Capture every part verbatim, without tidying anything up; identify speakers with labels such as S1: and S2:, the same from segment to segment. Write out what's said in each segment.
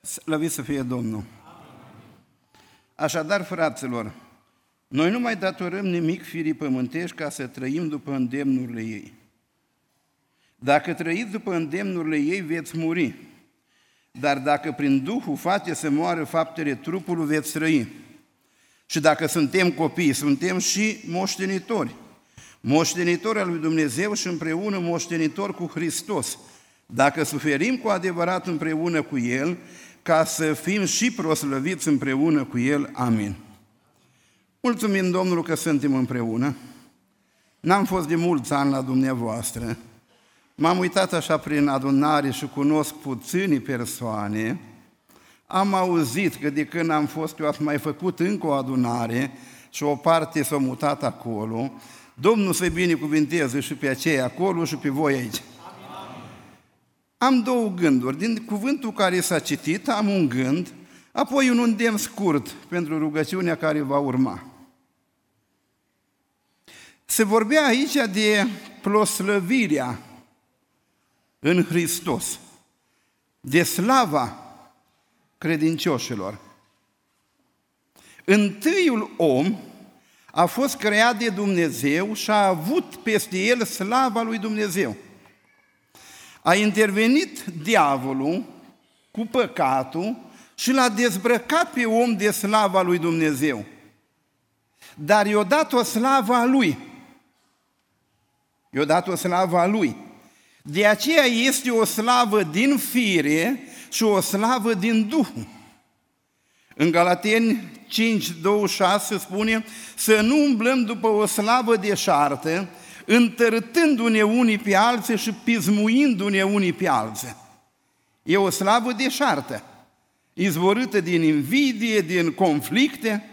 S1: Slăvit să fie Domnul! Așadar, fraților, noi nu mai datorăm nimic firii pământești ca să trăim după îndemnurile ei. Dacă trăiți după îndemnurile ei, veți muri. Dar dacă prin Duhul face să moară faptele trupului, veți trăi. Și dacă suntem copii, suntem și moștenitori. Moștenitori al lui Dumnezeu și împreună moștenitori cu Hristos. Dacă suferim cu adevărat împreună cu El, ca să fim și proslăviți împreună cu El. Amin. Mulțumim Domnului că suntem împreună. N-am fost de mulți ani la dumneavoastră. M-am uitat așa prin adunare și cunosc puține persoane. Am auzit că de când am fost eu ați mai făcut încă o adunare și o parte s-a mutat acolo. Domnul să-i binecuvinteze și pe aceia acolo și pe voi aici. Am două gânduri. Din cuvântul care s-a citit, am un gând, apoi un îndemn scurt pentru rugăciunea care va urma. Se vorbea aici de proslăvirea în Hristos, de slava credincioșilor. Întâiul om a fost creat de Dumnezeu și a avut peste el slava lui Dumnezeu. A intervenit diavolul cu păcatul și l-a dezbrăcat pe om de slava lui Dumnezeu. Dar i-a dat o slavă a lui. I-a dat o slavă a lui. De aceea este o slavă din fire și o slavă din Duhul. În Galateni cinci, douăzeci și șase spune să nu umblăm după o slavă deșartă, întărâtându-ne unii pe alții și pismuindu-ne unii pe alții. E o slavă deșartă, izvorâtă din invidie, din conflicte.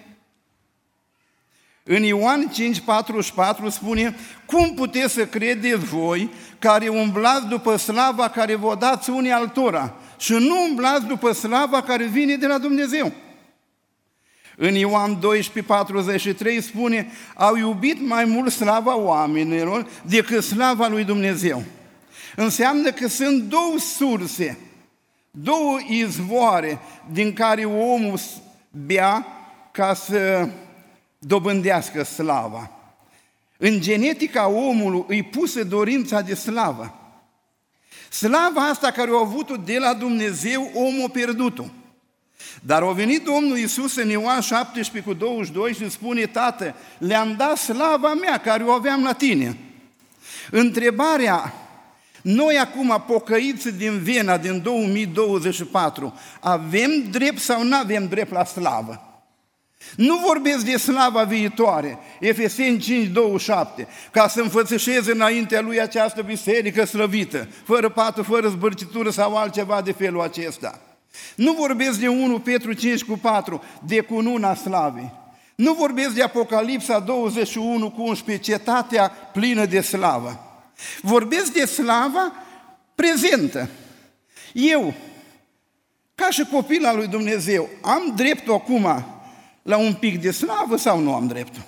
S1: În Ioan cinci, patruzeci și patru spune: cum puteți să credeți voi care umblați după slava care vă dați unii altora și nu umblați după slava care vine de la Dumnezeu? În Ioan doisprezece, patruzeci și trei spune: au iubit mai mult slava oamenilor decât slava lui Dumnezeu. Înseamnă că sunt două surse, două izvoare din care omul bea ca să dobândească slava. În genetica omului îi pusă dorința de slavă. Slava asta care a avut-o de la Dumnezeu, omul a pierdut-o. Dar a venit Domnul Iisus în Ioan șaptesprezece cu douăzeci și doi și spune: Tată, le-am dat slava mea care o aveam la tine. Întrebarea: noi acum pocăiți din Viena din două mii douăzeci și patru, avem drept sau nu avem drept la slavă? Nu vorbesc de slava viitoare, Efeseni cinci, douăzeci și șapte, ca să înfățișeze înaintea lui această biserică slăvită, fără pată, fără zbârcitură sau altceva de felul acesta. Nu vorbesc de unu Petru cinci cu patru, de cununa slavei. Nu vorbesc de Apocalipsa douăzeci și unu cu unsprezece, cetatea plină de slavă. Vorbesc de slava prezentă. Eu, ca și copil al lui Dumnezeu, am dreptul acum la un pic de slavă sau nu am dreptul?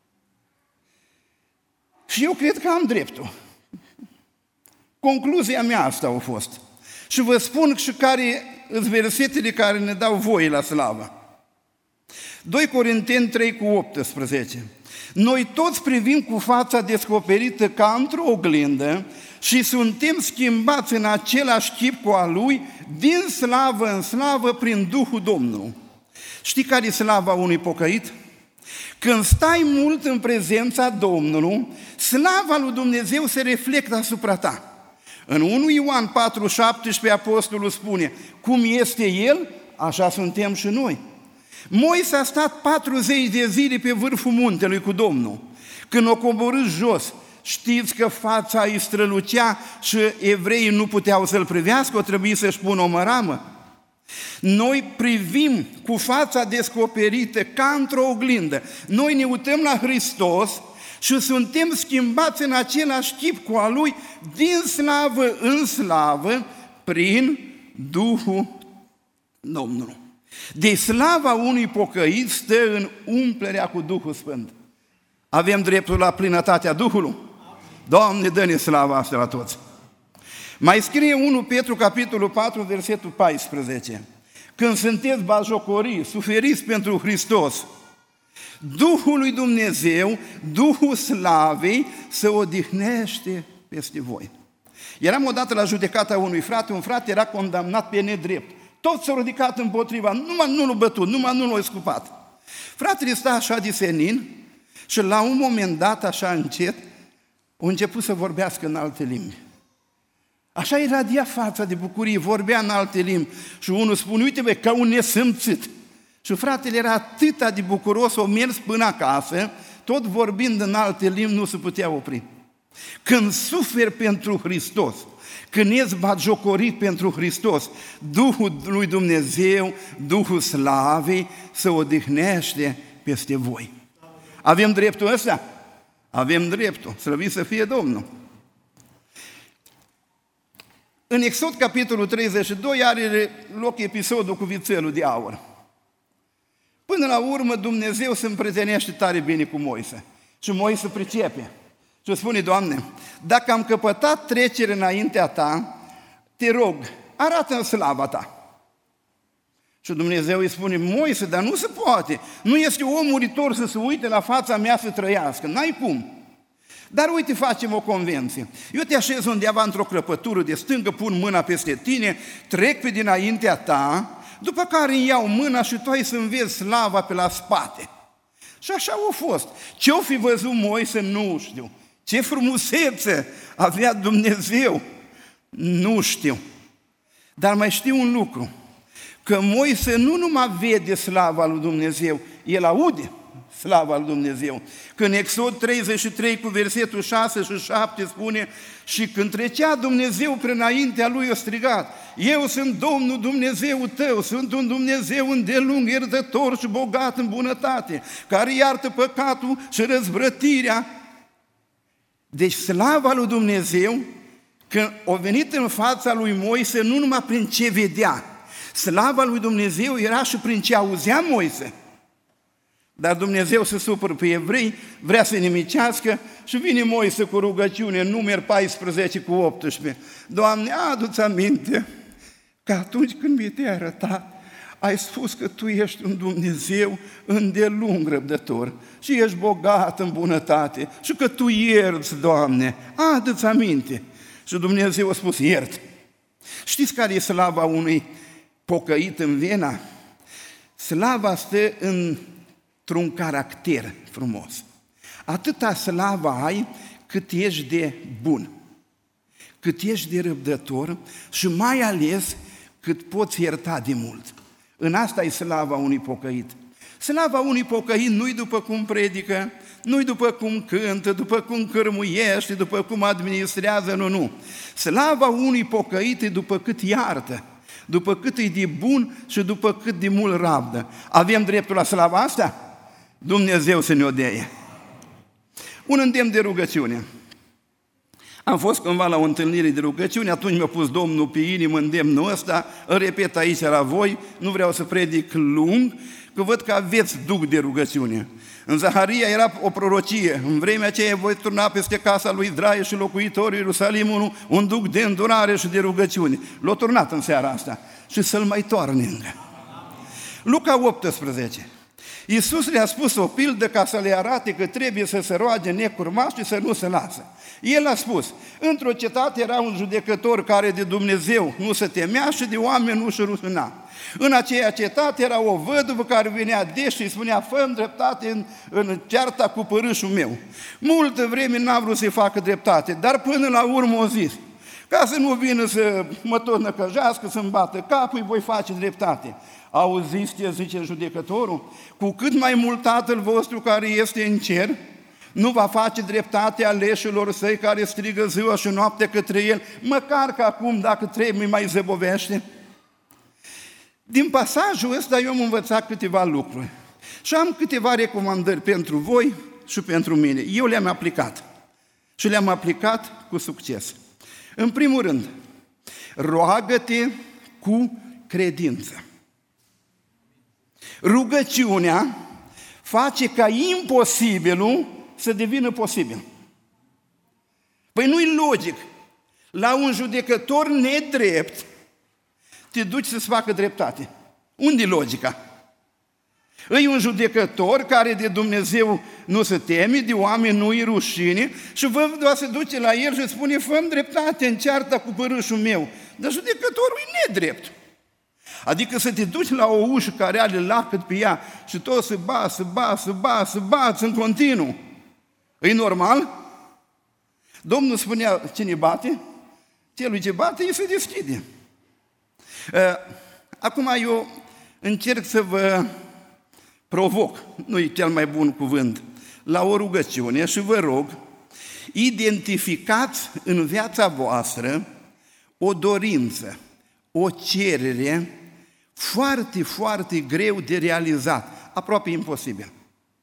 S1: Și eu cred că am dreptul. Concluzia mea asta a fost. Și vă spun și care sunt versetele care ne dau voie la slavă. doi Corinteni trei cu optsprezece. Noi toți privim cu fața descoperită ca într-o oglindă și suntem schimbați în același chip cu a Lui, din slavă în slavă, prin Duhul Domnului. Știi care e slava unui pocăit? Când stai mult în prezența Domnului, slava lui Dumnezeu se reflectă asupra ta. În unu Ioan patru, șaptesprezece, apostolul spune: cum este El, așa suntem și noi. Moise a stat patruzeci de zile pe vârful muntelui cu Domnul. Când o coborât jos, știți că fața îi strălucea și evreii nu puteau să-l privească, o trebuie să-și pună o măramă. Noi privim cu fața descoperită ca într-o oglindă. Noi ne uităm la Hristos și suntem schimbați în același chip cu a Lui, din slavă în slavă, prin Duhul Domnului. De slava unui pocăit stă în umplerea cu Duhul Sfânt. Avem dreptul la plinătatea Duhului? Doamne, dă-ne slava asta la toți! Mai scrie unu Petru, capitolul patru, versetul paisprezece. când sunteți batjocoriți, suferiți pentru Hristos, Duhul lui Dumnezeu, Duhul slavei, se odihnește peste voi. Eram odată la judecata unui frate, un frate era condamnat pe nedrept. Toți s-au ridicat împotriva, numai nu l-a bătut, numai nu l-a scupat. Fratele sta așa de senin și la un moment dat, așa încet, a început să vorbească în alte limbi. Așa iradia fața de bucurie, vorbea în alte limbi. Și unul spune, uite bă, ca un nesâmțit. Și fratele era atât de bucuros, a mers până acasă, tot vorbind în alte limbi, nu se putea opri. Când suferi pentru Hristos, când ești batjocorit pentru Hristos, Duhul lui Dumnezeu, Duhul slavei, se odihnește peste voi. Avem dreptul ăsta? Avem dreptul, slăvit să fie Domnul. În Exod, capitolul treizeci și doi, are loc episodul cu vițelul de aur. Până la urmă, Dumnezeu se împrietenește tare bine cu Moise. Și Moise pricepe. Și spune, Doamne, dacă am căpătat trecere înaintea Ta, te rog, arată-mi slava Ta. Și Dumnezeu îi spune, Moise, dar nu se poate. Nu este om muritor să se uite la fața mea să trăiască. N-ai cum. Dar uite, facem o convenție. Eu te așez undeva într-o crăpătură de stângă, pun mâna peste tine, trec pe dinaintea ta, după care îmi iau mâna și tu ai să-mi vezi slava pe la spate. Și așa a fost. Ce-o fi văzut Moise, nu știu. Ce frumusețe avea Dumnezeu, nu știu. Dar mai știu un lucru, că Moise nu numai vede slava lui Dumnezeu, el aude slava lui Dumnezeu. Când Exod treizeci și trei cu versetul șase și șapte spune, și când trecea Dumnezeu prin înaintea lui, a strigat, eu sunt Domnul Dumnezeu tău, sunt un Dumnezeu îndelung, iertător și bogat în bunătate, care iartă păcatul și răzvrătirea. Deci slava lui Dumnezeu, când a venit în fața lui Moise, nu numai prin ce vedea, slava lui Dumnezeu era și prin ce auzea Moise. Dar Dumnezeu se supără pe evrei, vrea să-i nimicească și vine Moise cu rugăciune în Numeri paisprezece cu optsprezece. Doamne, adu-ți aminte că atunci când mi te-ai arătat, ai spus că Tu ești un Dumnezeu îndelung răbdător și ești bogat în bunătate și că Tu ierți, Doamne, adu-ți aminte. Și Dumnezeu a spus, iert. Știți care e slava unui pocăit în Viena? Slava stă într-un caracter frumos. Atâta slavă ai cât ești de bun, cât ești de răbdător și mai ales cât poți ierta de mult. În asta e slava unui pocăit. Slava unui pocăit nu-i după cum predică, nu-i după cum cântă, după cum cărmuiește, după cum administrează, nu, nu. Slava unui pocăit e după cât iartă, după cât e de bun și după cât de mult rabdă. Avem dreptul la slava asta? Dumnezeu să ne-o dea. Un îndemn de rugăciune. Am fost cândva la o întâlnire de rugăciune, atunci mi-a pus Domnul pe inimă îndemnul ăsta, îl repet aici la voi, nu vreau să predic lung, că văd că aveți duc de rugăciune. În Zaharia era o prorocie, în vremea aceea voi turna peste casa lui Israel și locuitorii Ierusalimului un duc de îndurare și de rugăciune. L-a turnat în seara asta și să-l mai toarne încă. Luca optsprezece. Iisus le-a spus o pildă ca să le arate că trebuie să se roage necurmați și să nu se lasă. El a spus, într-o cetate era un judecător care de Dumnezeu nu se temea și de oameni nu se rușina. În aceea cetate era o văduvă care venea des și îi spunea, fă-mi dreptate în, în cearta cu părâșul meu. Multă vreme n-a vrut să-i facă dreptate, dar până la urmă o zis, ca să nu vină să mă tot năcăjească, să-mi bată capul, îi voi face dreptate. Auziți ce zice judecătorul? Cu cât mai mult Tatăl vostru care este în cer, nu va face dreptate aleșilor săi care strigă ziua și noaptea către el, măcar că acum, dacă trebuie, mai zăbovește. Din pasajul ăsta eu am învățat câteva lucruri și am câteva recomandări pentru voi și pentru mine. Eu le-am aplicat și le-am aplicat cu succes. În primul rând, roagă-te cu credință. Rugăciunea face ca imposibilul să devină posibil. Păi nu-i logic. La un judecător nedrept te duci să-ți facă dreptate. Unde-i logica? E un judecător care de Dumnezeu nu se teme, de oameni nu-i rușine și vădua se duce la el și spune: fă-mi dreptate în cearta cu părâșul meu. Dar judecătorul e nedrept. Adică să te duci la o ușă care are lacăt pe ea și tot se bați, se bați, se bați, se bați în continuu. E normal? Domnul spunea: cine bate? Celui ce bate, îi se deschide. Acum eu încerc să vă provoc, nu e cel mai bun cuvânt, la o rugăciune și vă rog, identificați în viața voastră o dorință, o cerere foarte, foarte greu de realizat, aproape imposibil.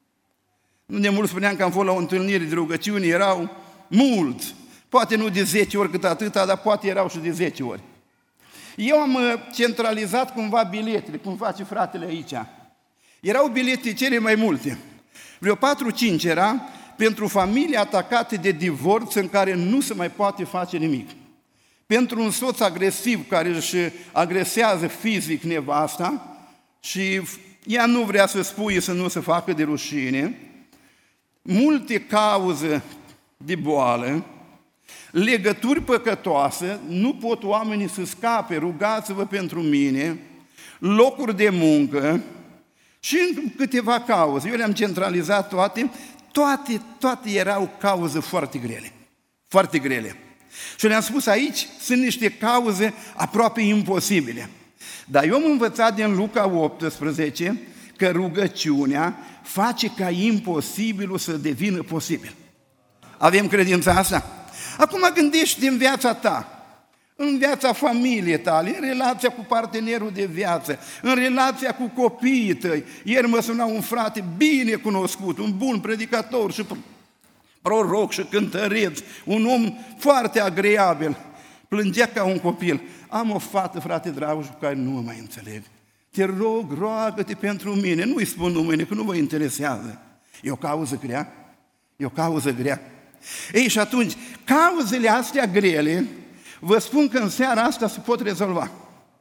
S1: Nu de mult spuneam că am fost la o întâlnire de rugăciune, erau mulți, poate nu de zece ori cât atâta, dar poate erau și de zece ori. Eu am centralizat cumva biletele, cum face fratele aici. Erau bilete cele mai multe. Vreo patru-cinci era pentru familii atacate de divorț în care nu se mai poate face nimic. Pentru un soț agresiv care își agresează fizic nevasta și ea nu vrea să spuie să nu se facă de rușine. Multe cauze de boală, legături păcătoase, nu pot oamenii să scape, rugați-vă pentru mine, locuri de muncă și în câteva cauze. Eu le-am centralizat toate, toate, toate erau cauze foarte grele, foarte grele. Și le-am spus: aici sunt niște cauze aproape imposibile. Dar eu am învățat din Luca optsprezece că rugăciunea face ca imposibilul să devină posibil. Avem credința asta? Acum gândești în viața ta, în viața familiei tale, în relația cu partenerul de viață, în relația cu copiii tăi. Ieri mă suna un frate bine cunoscut, un bun predicator și proroc și cântăreț, un om foarte agreabil. Plângea ca un copil: am o fată, frate drag, cu care nu mă mai înțeleg. Te rog, roagă-te pentru mine. Nu-i spun numele, că nu vă interesează. E o cauză grea? E o cauză grea. Ei, și atunci, cauzele astea grele, vă spun că în seara asta se pot rezolva.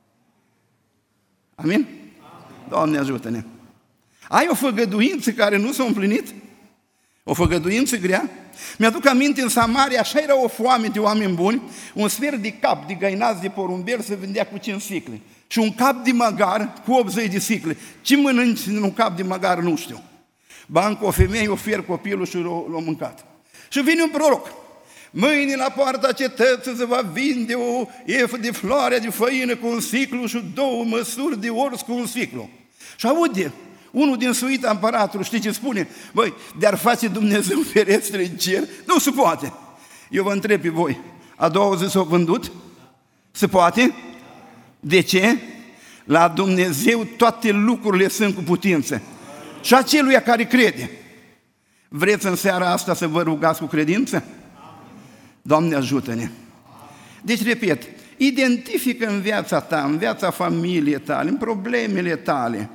S1: Amin? Doamne ajută-ne! Ai o făgăduință care nu s-a împlinit? O făgăduință grea? Mi-aduc aminte, în Samaria, așa era o foame de oameni buni, un sfert de cap de găinați de porumbel se vândea cu cinci sicle și un cap de măgar cu optzeci de sicle. Ce mănânci în un cap de măgar, nu știu. Ba încă o femeie ofer copilul și l-a mâncat. Și vine un proroc: mâine la poarta cetății se va vinde o efă de floare de făină cu un siclu și două măsuri de ors cu un siclu. Și aude unul din suita împăratului, știi ce spune? Băi, de-ar face Dumnezeu ferestre în cer? Nu se poate. Eu vă întreb pe voi, a doua zi s-au vândut? Se poate? De ce? La Dumnezeu toate lucrurile sunt cu putință. Și aceluia care crede. Vreți în seara asta să vă rugați cu credință? Doamne ajută-ne! Deci, repet, identifică în viața ta, în viața familiei tale, în problemele tale,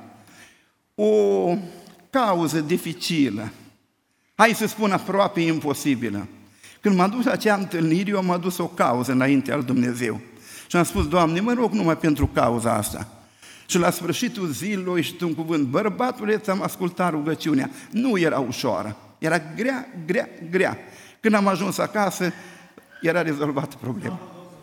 S1: o cauză dificilă, hai să spun aproape imposibilă. Când m-am dus la acea întâlnire, eu m-am dus o cauză înaintea lui Dumnezeu. Și am spus: Doamne, mă rog numai pentru cauza asta. Și la sfârșitul zilei, știu un cuvânt: bărbatule, ți-am ascultat rugăciunea. Nu era ușoară, era grea, grea, grea. Când am ajuns acasă, era rezolvată problema.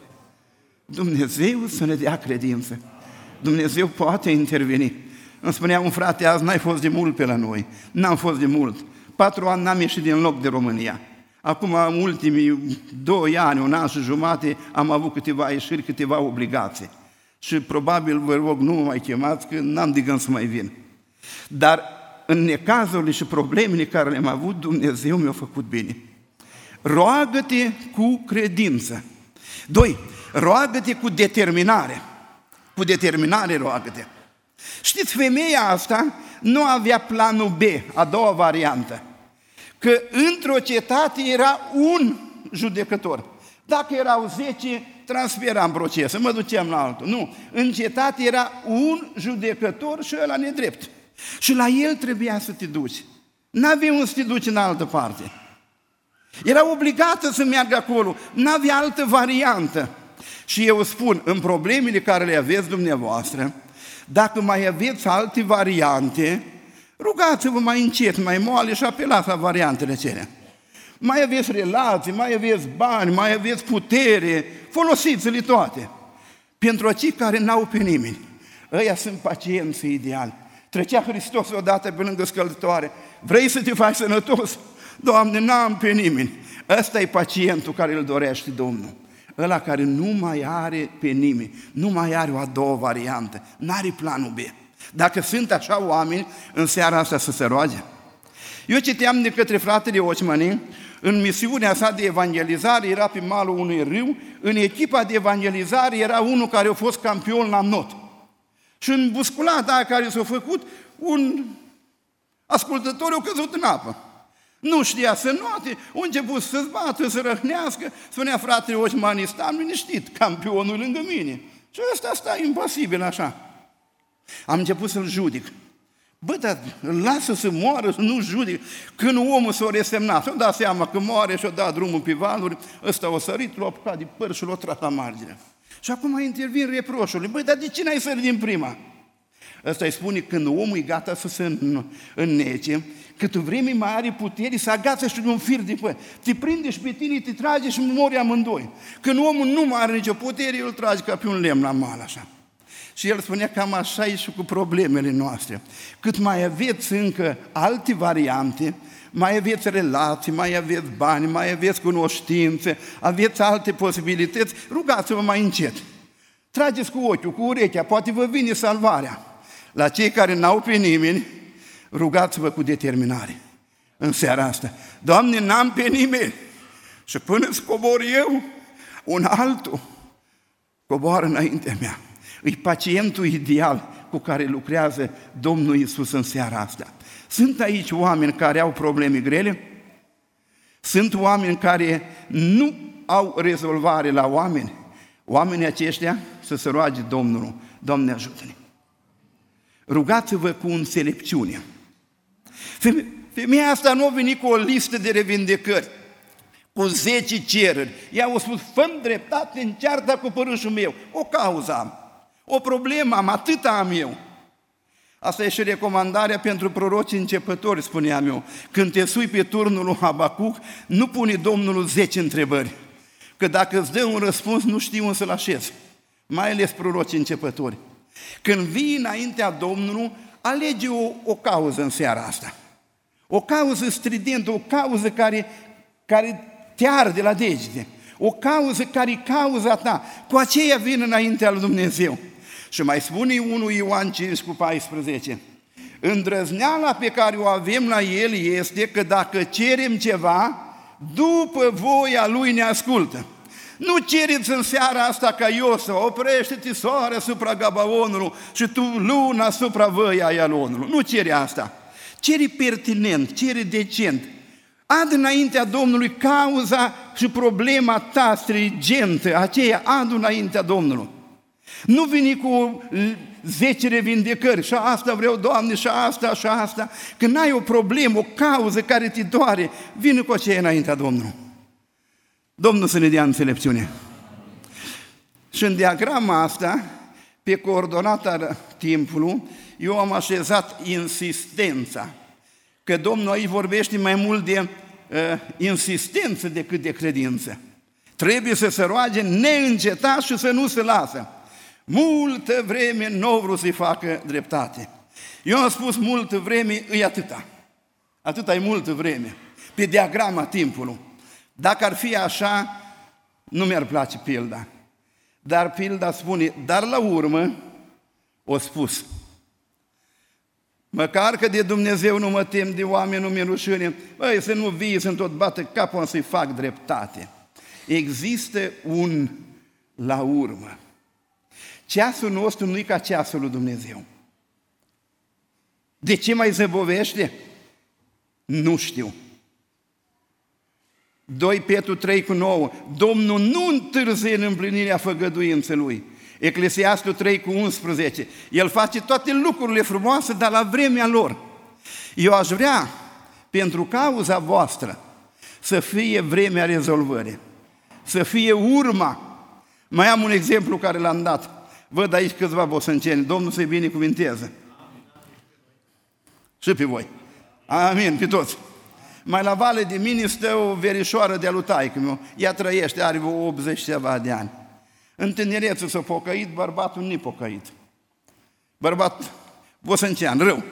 S1: Dumnezeu să ne dea credință. Dumnezeu poate interveni. Îmi spunea un frate azi: n-ai fost de mult pe la noi. N-am fost de mult. Patru ani n-am ieșit din loc de România. Acum, în ultimii doi ani, un an și jumate, am avut câteva ieșiri, câteva obligații. Și probabil vă rog, nu mă mai chemați, că n-am de gând să mai vin. Dar în necazurile și problemele care le-am avut, Dumnezeu mi-a făcut bine. Roagă-te cu credință. Doi, roagă-te cu determinare. Cu determinare roagă-te. Știți, femeia asta nu avea planul B, a doua variantă. Că într-o cetate era un judecător. Dacă erau zece, transferam procesul, mă duceam la altul. Nu, în cetate era un judecător și ăla nedrept. Și la el trebuia să te duci. N-avea unde să te duci în altă parte. Era obligată să meargă acolo, n-avea altă variantă. Și eu spun, în problemele care le aveți dumneavoastră, dacă mai aveți alte variante, rugați-vă mai încet, mai moale și apelați la variantele cele. Mai aveți relații, mai aveți bani, mai aveți putere, folosiți-le toate. Pentru cei care n-au pe nimeni, ăia sunt pacienții ideali. Trecea Hristos odată pe lângă scăldătoare. Vrei să te faci sănătos? Doamne, n-am pe nimeni. Ăsta e pacientul care îl dorește Domnul. Ăla care nu mai are pe nimeni, nu mai are o a doua variantă, n-are planul B. Dacă sunt așa oameni, în seara asta să se roage. Eu citeam de către fratele Ocmani, în misiunea sa de evangelizare, era pe malul unui râu, în echipa de evangelizare era unul care a fost campion la not. Și în busculata aia care s-a făcut, un ascultător a căzut în apă. Nu știa să note, a început să zbată, să răhnească, spunea fratele Ocmani, stam liniștit, campionul lângă mine. Și ăsta sta impasibil așa. Am început să-l judic. Bă, dar îl lasă să moară, să nu judic. Când omul s-a resemnat, s-a dat seama că moare și-a dat drumul pe valuri, ăsta a sărit, l-a apucat de păr și l-a tras la margine. Și acum intervin reproșurile. Băi, dar de ce n-ai sărit din prima? Ăsta îi spune când omul e gata să se înnece, cât vreme mai are putere, să agață și de un fir de păr. Te prinde și pe tine, te trage și mori amândoi. Când omul nu mai are nicio putere, îl trage ca pe un lemn la mal, așa. Și el spunea cam așa e și cu problemele noastre. Cât mai aveți încă alte variante, mai aveți relații, mai aveți bani, mai aveți cunoștințe, aveți alte posibilități, rugați-vă mai încet. Trageți cu ochiul, cu urechea, poate vă vine salvarea. La cei care n-au pe nimeni, rugați-vă cu determinare în seara asta. Doamne, n-am pe nimeni și până scobor eu, un altul coboară înaintea mea. E pacientul ideal cu care lucrează Domnul Iisus în seara asta. Sunt aici oameni care au probleme grele? Sunt oameni care nu au rezolvare la oameni? Oamenii aceștia să se roage Domnul, Doamne ajută-ne! Rugați-vă cu înțelepciune. Femeia asta nu a venit cu o listă de revindecări, cu zece cereri. Ea a spus, fă-mi dreptate în cearta cu părâșul meu. O cauză am, o problemă am, atâta am eu. Asta e și recomandarea pentru proroci începători, spuneam eu. Când te sui pe turnul lui Habacuc, nu pune Domnul zece întrebări, că dacă îți dă un răspuns, nu știi unde să-l așezi, mai ales proroci începători. Când vii înaintea Domnului, alege o, o cauză în seara asta. O cauză stridentă, o cauză care, care te arde la degete, o cauză care e cauza ta, cu aceea vin înaintea lui Dumnezeu. Și mai spune unu Ioan cinci cu paisprezece, îndrăzneala pe care o avem la El este că dacă cerem ceva, după voia Lui ne ascultă. Nu cereți în seara asta ca Iosua, oprește-te soare asupra Gabaonului și tu luna asupra văii Aialonului. Nu cere asta. Cere pertinent, cere decent. Ad înaintea Domnului cauza și problema ta stringentă, aceea adu înaintea Domnului. Nu veni cu zece revindecări, și asta vreau, Doamne, și asta, și asta. Când ai o problemă, o cauză care te doare, vine cu aceea înaintea Domnului. Domnul să ne dea înțelepciune. Și în diagrama asta, pe coordonata timpului, eu am așezat insistența, că Domnul aici vorbește mai mult de uh, insistență decât de credință. Trebuie să se roage neîncetat și să nu se lasă. Multă vreme nu vreau să-i facă dreptate. Eu am spus multă vreme, e atâta. Atâta e multă vreme. Pe diagrama timpului. Dacă ar fi așa, nu mi-ar place pilda. Dar pilda spune, dar la urmă o spus. Măcar că de Dumnezeu nu mă tem, de oameni nu mi-e rușine, băi, să nu vii, să-mi tot bată capul, să-i fac dreptate. Există un la urmă. Ceasul nostru nu e ca ceasul lui Dumnezeu. De ce mai zăbovește? Nu știu. doi Petru trei cu nouă. Domnul nu întârzie în împlinirea făgăduinței Lui. Eclesiastul trei cu unsprezece. El face toate lucrurile frumoase, dar la vremea lor. Eu aș vrea, pentru cauza voastră, să fie vremea rezolvării, să fie urma. Mai am un exemplu care l-am dat. Văd aici câțiva bosânceni. Domnul să-i binecuvinteze. Și pe voi. Amin, pe toți. Mai la Vale de Mini stă o verișoară de-a lui taică-miu. Ea trăiește, are vreo optzeci ceva de ani. În tinerețe s-a pocăit, bărbatul nu-i pocăit. Bărbat bosâncean, rău.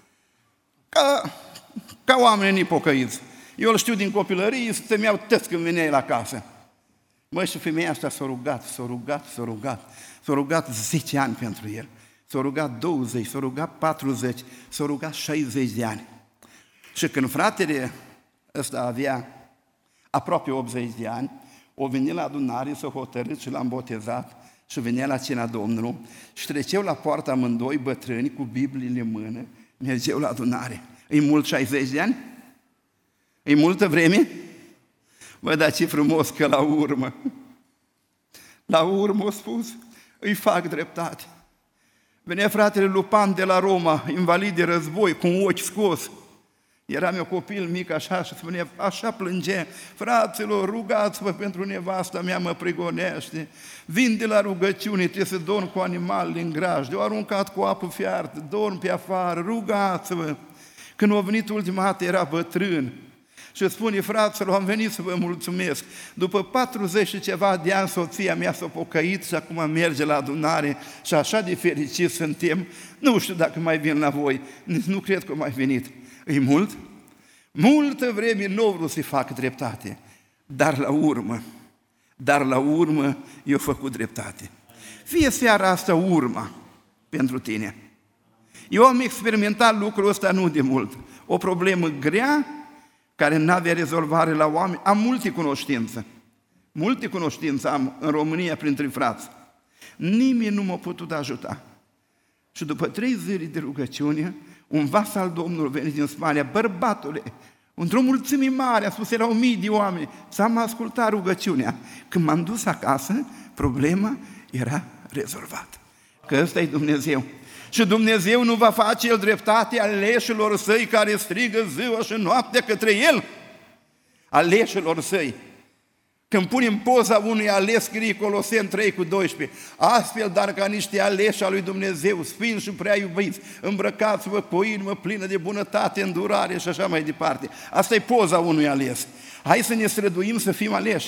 S1: Ca, ca oamenii nepocăiți. Eu îl știu din copilărie, să mi-au tăți când veneai la casă. Măi, și femeia asta s-a rugat, s-a rugat, s-a rugat. S-a rugat zece ani pentru el. S-a rugat douăzeci, s-a rugat patruzeci, s-a rugat șaizeci de ani. Și când fratele ăsta avea aproape optzeci de ani, o venit la adunare, s-a hotărât și l-am botezat și venea la cina Domnului și treceau la poarta amândoi bătrâni cu Bibliile în mână, mergeau la adunare. E mult șaizeci de ani? E multă vreme? Bă, dar ce frumos că la urmă, la urmă a spus, îi fac dreptate. Venea fratele Lupan de la Roma, invalid de război, cu un ochi scos. Eram eu copil mic așa și spunea, așa plânge, fraților, rugați-vă pentru nevasta mea, mă prigonește. Vin de la rugăciune, trebuie să dorm cu animalele în grajd, eu aruncat cu apă fiartă, dorm pe afară, rugați-vă. Când a venit ultima dată era bătrân și spune, fraților, am venit să vă mulțumesc. După patruzeci și ceva de ani, soția mea s-a pocăit și acum merge la adunare și așa de fericiți suntem. Nu știu dacă mai vin la voi, nici nu cred că mai venit. E mult? Multă vreme nu vreau să-i fac dreptate, dar la urmă, dar la urmă i-a făcut dreptate. Fie seara asta urma pentru tine. Eu am experimentat lucrul ăsta nu de mult. O problemă grea, care n-avea rezolvare la oameni. Am multe cunoștințe. Multe cunoștințe am în România printre frați. Nimeni nu m-a putut ajuta. Și după trei zile de rugăciune, un vas al Domnului venit din Spania, bărbatule, într-o mulțime mare, a spus, erau mii de oameni, s-am ascultat rugăciunea. Când m-am dus acasă, problema era rezolvată. Că ăsta e Dumnezeu. Și Dumnezeu nu va face El dreptate aleșilor Săi care strigă ziua și noaptea către El. Aleșilor Săi. Când punem poza unui ales, scrie Coloseni trei cu doisprezece, astfel, dar ca niște aleși al lui Dumnezeu, sfinți și prea iubiți, îmbrăcați-vă cu o inimă plină de bunătate, îndurare și așa mai departe. Asta e poza unui ales. Hai să ne străduim să fim aleși.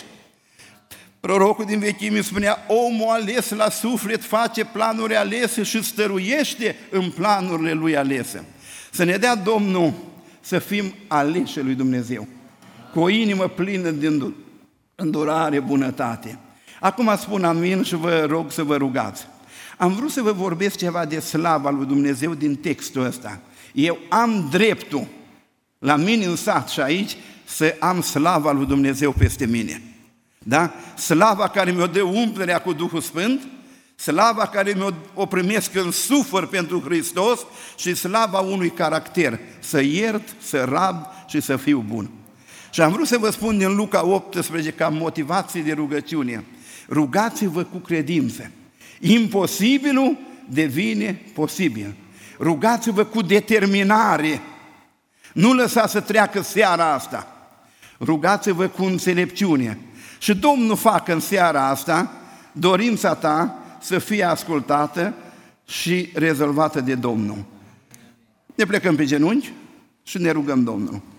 S1: Prorocul din vechime spunea, omul ales la suflet face planuri alese și stăruiește în planurile lui alese. Să ne dea Domnul să fim aleși lui Dumnezeu, cu o inimă plină de îndurare, bunătate. Acum spun amin și vă rog să vă rugați. Am vrut să vă vorbesc ceva de slava lui Dumnezeu din textul ăsta. Eu am dreptul la mine în sat și aici să am slava lui Dumnezeu peste mine. Da? Slava care mi-o dă umplerea cu Duhul Sfânt, slava care mi-o primesc când sufăr pentru Hristos și slava unui caracter, să iert, să rab și să fiu bun. Și am vrut să vă spun din Luca optsprezece ca motivație de rugăciune, rugați-vă cu credință. Imposibilul devine posibil. Rugați-vă cu determinare. Nu lăsați să treacă seara asta. Rugați-vă cu înțelepciune. Și Domnul facă în seara asta dorința ta să fie ascultată și rezolvată de Domnul. Ne plecăm pe genunchi și ne rugăm Domnul.